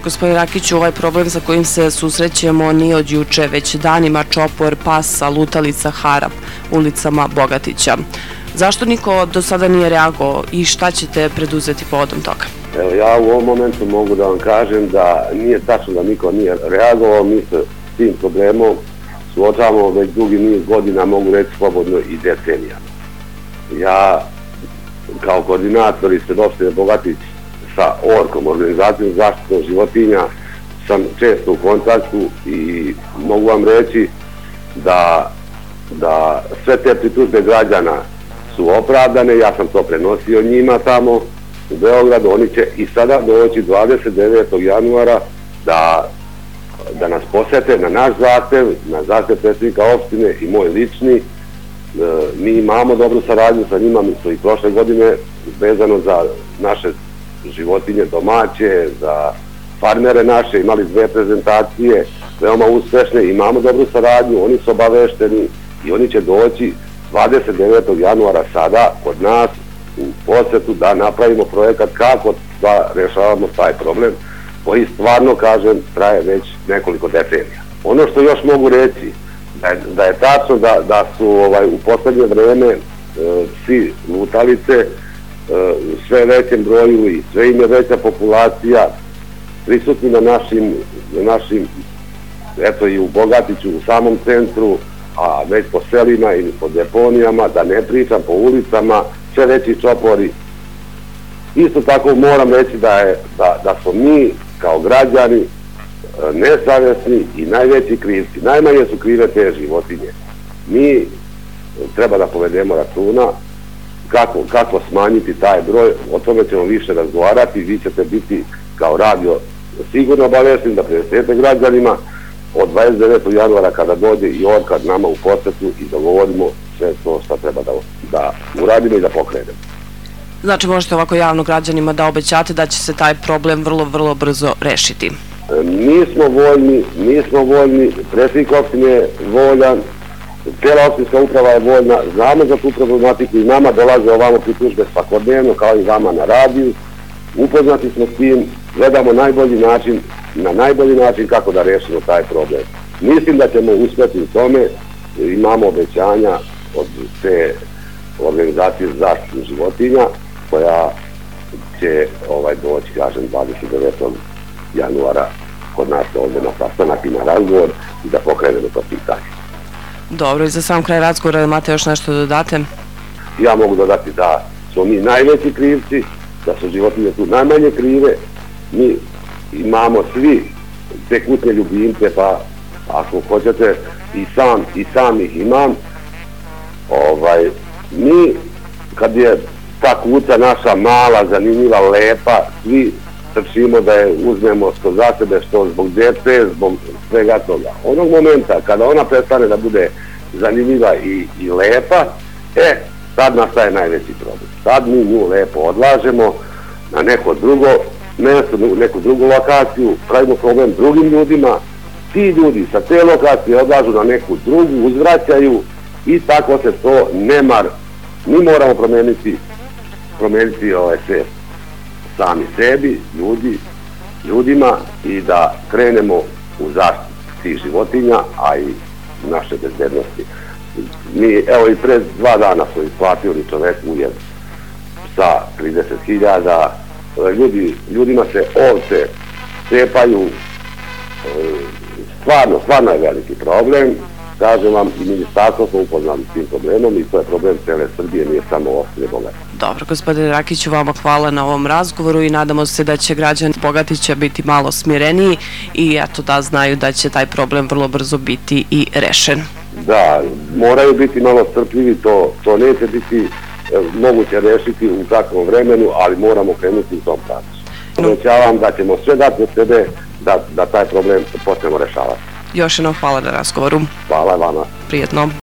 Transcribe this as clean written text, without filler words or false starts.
Gospodin Rakiću, ovaj problem sa kojim se susrećemo nije od juče, već danima čopor, pasa, lutalica, harap ulicama Bogatića. Zašto niko do sada nije reagovao i šta ćete preduzeti povodom toga? Evo, ja u ovom momentu mogu da vam kažem da nije tačno da niko nije reagovao. Mi se s tim problemom suočavamo već dugi niz godina, mogu reći slobodno i decenijama. Ja kao koordinator ispred opštine Bogatić sa ORK-om, organizacijom zaštite životinja, sam često u kontaktu i mogu vam reći da sve te pritužbe građana su opravdane. Ja sam to prenosio njima tamo u Beogradu. Oni će i sada doći 29. januara da nas posete na naš zahtev, na zahtev predsjednika opštine i moj lični. Mi imamo dobru saradnju sa njima, mi smo i prošle godine vezano za naše životinje domaće, za farmere naše, imali 2 prezentacije, veoma uspešne, imamo dobru saradnju, oni su obavešteni i oni će doći 29. januara sada kod nas u posetu da napravimo projekat kako da rešavamo taj problem koji stvarno, kažem, traje već nekoliko decenija. Ono što još mogu reći, da je tačno da su u poslednje vreme psi lutalice u sve većem broju i sve im je veća populacija prisutni na našim, eto i u Bogatiću, u samom centru, a već po selima ili po deponijama, da ne pričam po ulicama, sve veći čopori. Isto tako moram reći da smo mi kao građani nesavjesni i najveći krivci. Najmanje su krive te životinje. Mi treba da povedemo računa kako smanjiti taj broj, o tome ćemo više razgovarati. Vi ćete biti kao radio sigurno obavešteni da prenesete građanima od 29. januara kada dođe i ORK nama u posetu i dogovorimo sve to što treba da uradimo i da pokrenemo. Znači možete ovako javno građanima da obećate da će se taj problem vrlo brzo rešiti? Mi smo voljni, predsjednik opštine je voljan, cijela opštinska uprava je voljna, znamo za tu problematiku i nama dolaze ovamo pritužbe svakodnevno kao i vama na radiju. Upoznati smo s tim, gledamo na najbolji način kako da rešimo taj problem. Mislim da ćemo uspjeti u tome, imamo obećanja od te organizacije za zaštitu životinja koja će doći, kažem, 29. januara kod nas ovdje na sastanak i na razgovor i da pokrenemo to pitanje. Dobro, i za sam kraj razgovora imate još nešto da dodate? Ja mogu dodati da smo mi najveći krivci, da su životinje tu najmanje krive. Mi imamo svi te kućne ljubimce, pa ako hoćete i sam ih imam. Mi, kad je ta kuća naša mala, zanimljiva, lepa, svi trčimo da je uzmemo što za sebe, što zbog djece, zbog svega toga. Onog momenta kada ona prestane da bude zanimljiva i lepa, sad nastaje najveći problem. Sad mi nju lepo odlažemo na neko drugo mjesto, neku drugu lokaciju, pravimo problem drugim ljudima, ti ljudi sa te lokacije odlažu na neku drugu, uzvraćaju i tako se to nemar. Mi moramo promeniti sve sami sebi, ljudima i da krenemo u zaštitu tih životinja, a i naše bezbednosti. Evo i pred 2 dana smo isplatili čoveku sa 30.000. Ljudima se ovce cepaju, stvarno je veliki problem. Kažem vam, i ministarstvo smo upoznali s tim problemom i to je problem cele Srbije, nije samo opštine Bogatić. Dobro, gospodine Rakiću, vama hvala na ovom razgovoru i nadamo se da će građani Bogatića biti malo smireniji i eto da znaju da će taj problem vrlo brzo biti i rešen. Da, moraju biti malo strpljivi, to neće biti moguće rešiti u kratkom vremenu, ali moramo krenuti u tom pravcu. Obećavam da ćemo sve dati od sebe da taj problem počnemo rešavati. Još jednom hvala na razgovoru. Hvala vama. Prijetno.